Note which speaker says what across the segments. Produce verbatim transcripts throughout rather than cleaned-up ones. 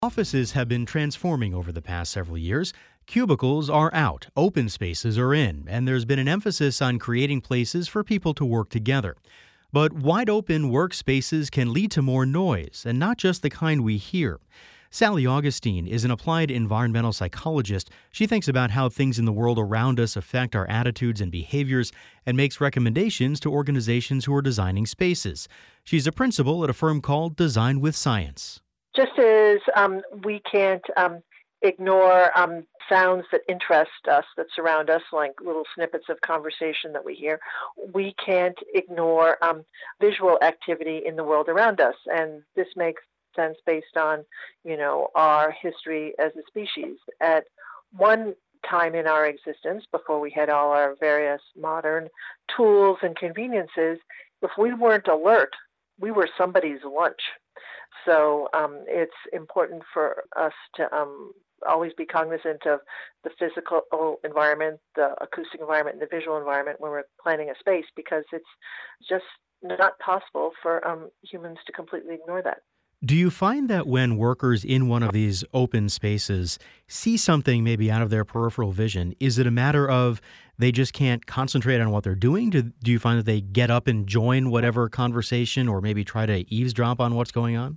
Speaker 1: Offices have been transforming over the past several years. Cubicles are out, open spaces are in, and there's been an emphasis on creating places for people to work together. But wide open workspaces can lead to more noise, and not just the kind we hear. Sally Augustine is an applied environmental psychologist. She thinks about how things in the world around us affect our attitudes and behaviors and makes recommendations to organizations who are designing spaces. She's a principal at a firm called Design with Science.
Speaker 2: Just as um, we can't um, ignore um, sounds that interest us, that surround us, like little snippets of conversation that we hear, we can't ignore um, visual activity in the world around us. And this makes sense based on, you know, our history as a species. At one time in our existence, before we had all our various modern tools and conveniences, if we weren't alert, we were somebody's lunch. So um, it's important for us to um, always be cognizant of the physical environment, the acoustic environment, and the visual environment when we're planning a space, because it's just not possible for um, humans to completely ignore that.
Speaker 1: Do you find that when workers in one of these open spaces see something maybe out of their peripheral vision, is it a matter of they just can't concentrate on what they're doing? Do, do you find that they get up and join whatever conversation or maybe try to eavesdrop on what's going on?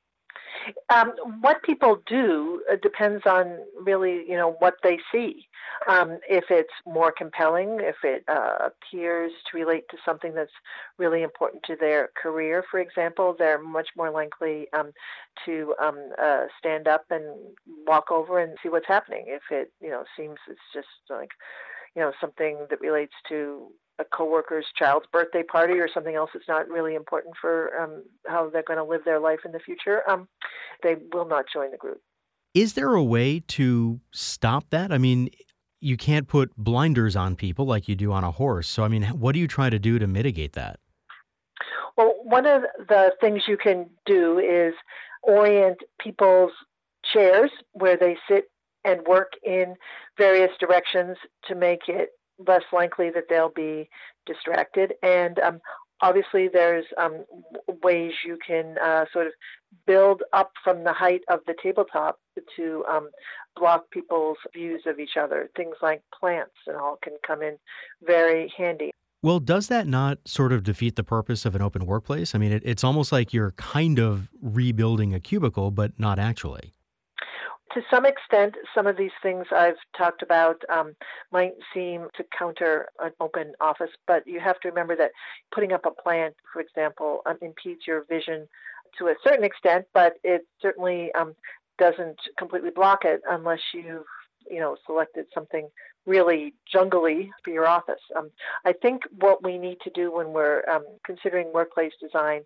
Speaker 2: Um, what people do uh, depends on really, you know, what they see. Um, if it's more compelling, if it uh, appears to relate to something that's really important to their career, for example, they're much more likely um, to um, uh, stand up and walk over and see what's happening. If it, you know, seems it's just like, you know, something that relates to a coworker's child's birthday party or something else that's not really important for um, how they're going to live their life in the future, um, they will not join the group.
Speaker 1: Is there a way to stop that? I mean, you can't put blinders on people like you do on a horse. So, I mean, what do you try to do to mitigate that?
Speaker 2: Well, one of the things you can do is orient people's chairs where they sit and work in various directions to make it less likely that they'll be distracted. And um, obviously there's um, ways you can uh, sort of build up from the height of the tabletop to um, block people's views of each other. Things like plants and all can come in very handy.
Speaker 1: Well, does that not sort of defeat the purpose of an open workplace? I mean, it, it's almost like you're kind of rebuilding a cubicle, but not actually.
Speaker 2: To some extent, some of these things I've talked about um, might seem to counter an open office, but you have to remember that putting up a plant, for example, um, impedes your vision to a certain extent, but it certainly um, doesn't completely block it unless you've, you know, selected something really jungly for your office. Um, I think what we need to do when we're um, considering workplace design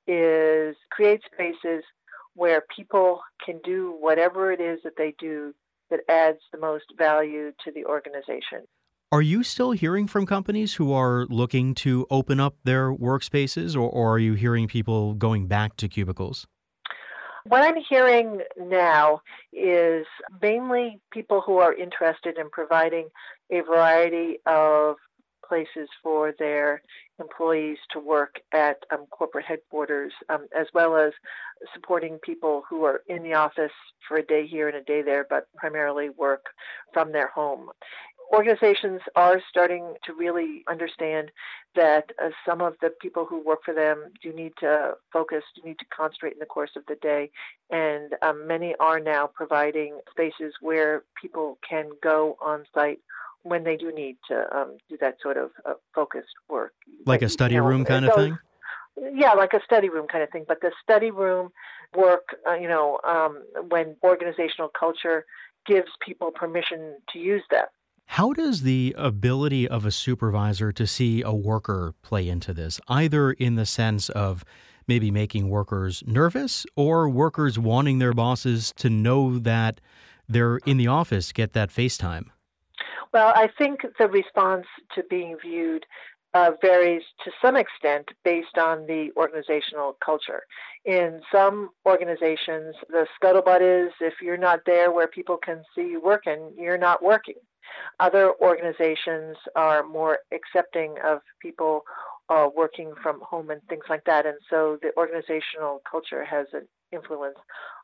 Speaker 2: is create spaces where people can do whatever it is that they do that adds the most value to the organization.
Speaker 1: Are you still hearing from companies who are looking to open up their workspaces, or, or are you hearing people going back to cubicles?
Speaker 2: What I'm hearing now is mainly people who are interested in providing a variety of places for their employees to work at um, corporate headquarters, um, as well as supporting people who are in the office for a day here and a day there, but primarily work from their home. Organizations are starting to really understand that uh, some of the people who work for them do need to focus, do need to concentrate in the course of the day, and um, many are now providing spaces where people can go on site when they do need to um, do that sort of uh, focused work.
Speaker 1: Like a study
Speaker 2: you know,
Speaker 1: room kind of
Speaker 2: those,
Speaker 1: thing?
Speaker 2: Yeah, like a study room kind of thing. But the study room work, uh, you know, um, when organizational culture gives people permission to use that.
Speaker 1: How does the ability of a supervisor to see a worker play into this, either in the sense of maybe making workers nervous or workers wanting their bosses to know that they're in the office, get that face time?
Speaker 2: Well, I think the response to being viewed uh, varies to some extent based on the organizational culture. In some organizations, the scuttlebutt is if you're not there where people can see you working, you're not working. Other organizations are more accepting of people uh, working from home and things like that, and so the organizational culture has an influence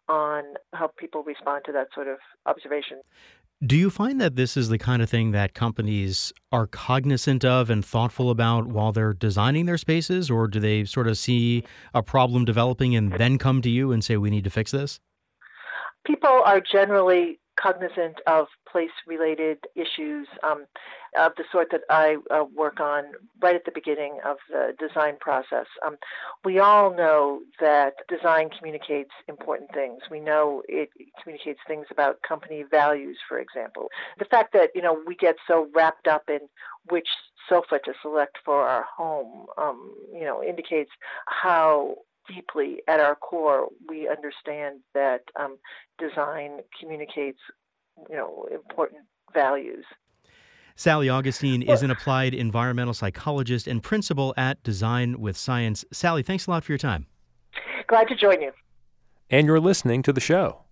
Speaker 2: on how people respond to that sort of observation.
Speaker 1: Do you find that this is the kind of thing that companies are cognizant of and thoughtful about while they're designing their spaces, or do they sort of see a problem developing and then come to you and say, we need to fix this?
Speaker 2: People are generally cognizant of place-related issues um, of the sort that I uh, work on right at the beginning of the design process. Um, we all know that design communicates important things. We know it communicates things about company values, for example. The fact that, you know, we get so wrapped up in which sofa to select for our home, um, you know, indicates how deeply at our core we understand that um, design communicates, you know, important values.
Speaker 1: Sally Augustine is an applied environmental psychologist and principal at Design with Science. Sally, thanks a lot for your time.
Speaker 2: Glad to join you.
Speaker 3: And you're listening to the show.